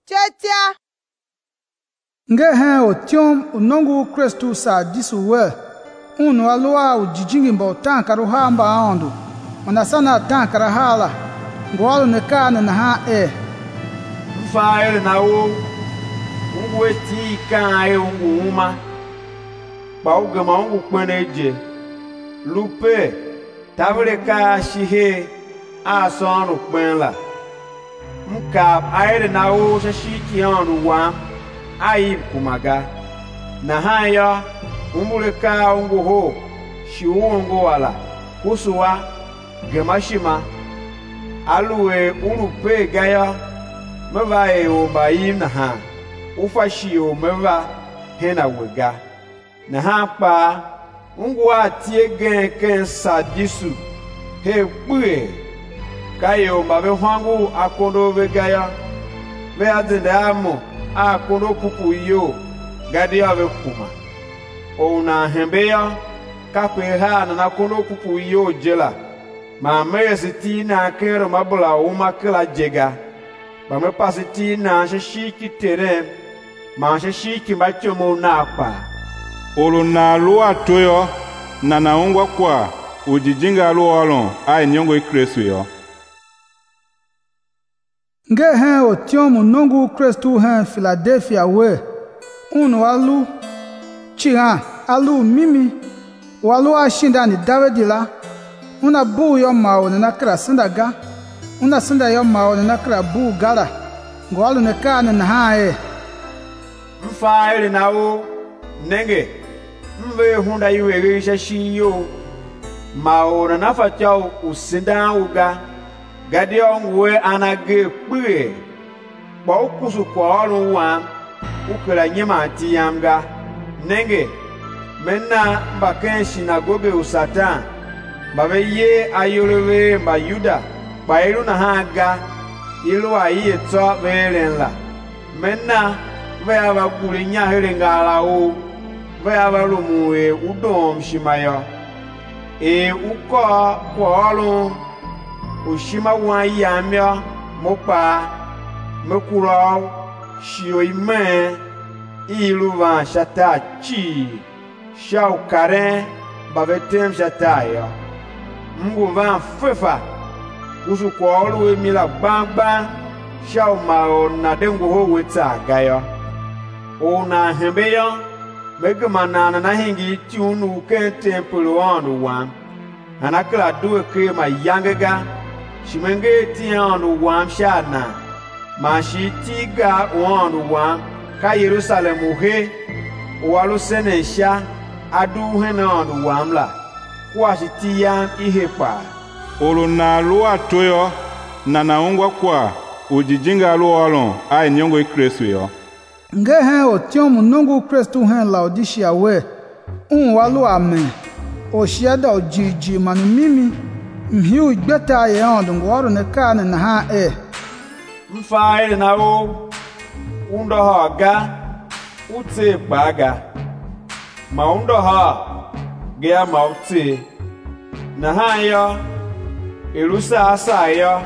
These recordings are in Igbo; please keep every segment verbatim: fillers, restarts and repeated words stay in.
Chetia. Nge hen o tiom unongu Kristu sa disu we. Unu alua u jijingi mba tankara hamba andu. Manasana tankara hala. Ngwalu nekane na ha e. Mfaele na o. Ungu eti kan e ungu uma. Ba ugama ungu kwene je. Lupe. Tavre ka shihe. Asonu kwenla. Mkab aere na o shashiki anu wam. Aib kumaga. Na haya umbuleka ungu ho. Shiuongo wala. Kusuwa. Gemashima. Aluwe urupe gaya. Meva e o bayim na ha. Ufashi o meva hena wega. Na ha pa. Ungu atie gen ken sadisu. He kwe. Kayo mabe hwangu akondo vegaya. Ve adende amo. Akondo kupu yo. Gadi ave kuma. O na hembeya. Kakwe ha na nakondo kupu yo jela. Ma me siti na kero mabula uma kila jega. Ba me pasiti na shishiki tere. Ma shishiki machomo na pa. Olu na lua toyo. Na naungwa kwa. Ujijinga lua olon. Ai nyongo ikresu yo. Nge hen o tiom unongu Kristu hen Philadelphia we. Unu alu. Chihan. Alu mimi. Walu ashinda ni Davidila. Una bu yo mao na nakra sindaga. Una sinda yo mao na nakra bu gala. Ngwalu nekane na ha e. Mfaele na o. Nenge. Mve hunda yuwe shashi yo. Mao na nafachao usinda uga. Gadi ongwe anage kwe. Ba ukusu kwa olu wa. Ukela nyema ati yamga. Nenge. Mena mbaken shinagoge usatan. Babe ye ayolewe mba yuda. Ba ilu na haga. Ilu a iye to velenla. Mena. Vea ba kuli nya helenga ala o. Vea ba lumuwe udom shimayo. E uko kwa olu. Ushima wan yamya. Mopa. Mekuro. Shio ime. Ilu van shata chi. Shao karen. Bavetem shata yo. Mungu van fefa. Usu kwa olu we mila bang bang. Shao mao na dengu ho weta gayo. O na hembe yo. Mege manana na hingi tunu ken tempulu anu wan. Anakla duwe ke ma yangega. Shimenge ti anu wan shana. Ma shi tiga anu wan. Ka Yerusalem uhe. Walu sene sha. Adu hena anu wan la. Kwa shi ti yan ihe pa. Olu na lua toyo. Na naungwa kwa. Ujijinga lua olon. Ai nyongo ikresu yo. Nge hen o tiom unongu Kristu hen Laodicea we. Un walu amen. O shiada o jiji manu mimi. Mhiu igbeta ye ondu ngwaru nekane na ha e. Mfaele na o. Undo ha ga. Ute baga. Ma undo ha. Gea ma ute. Na ha yo. Elusa asa yo.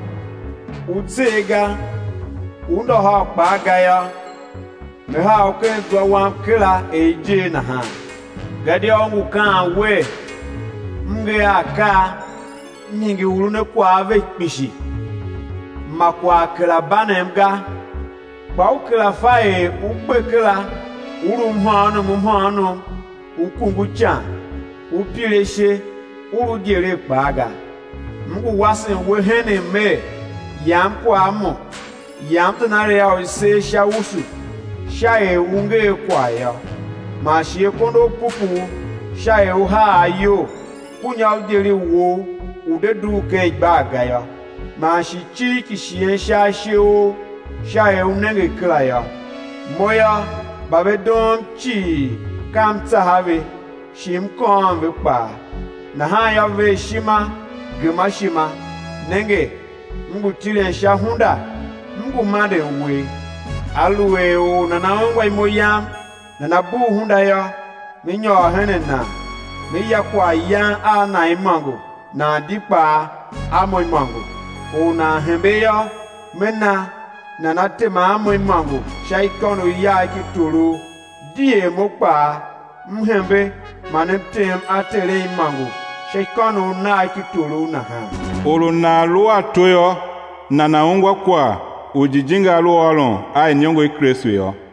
Ute ga. Undo ha baga yo. Me ha oke dwa wam kila eje na ha. Gadi ongu kan we. Mge aka. Nyingi ulune kwa ave pishi. Makwa kila bane mga. Kwa ukila fae ukwe kila. Uru mhanu mhanu. Ukungu chan. Upileshe. Uru jere baga. Mgu wasin wehene me. Yam kwa amo. Yam tenare ya ose sha usu. Shae unge kwa ya. Ma shie kondo pupu. Shae uha ayo. Kunya udiri wo. Udedu ke baga ya. Ma shi chiki shie sha shio. Shae unenge kila ya. Moya. Babe dom chi. Kam tahave. Shim konve pa. Na haya ve shima. Gema shima. Nenge. Mgu tile sha hunda. Mgu made we. Aluwe o na naongwa imoyam. Na nabu hunda ya. Minyo hene na. Miya kwa yan a na imango. Na dipa amo imango. O na hembe ya. Mena. nana tema amwe mango shaikono ya ki toro die mokpa mhembe manem tem atele mango shaikono na ki toro na ha olo na lo atoyo na naungwa kwa ujijinga lo olon ai nyongo Kristo yo.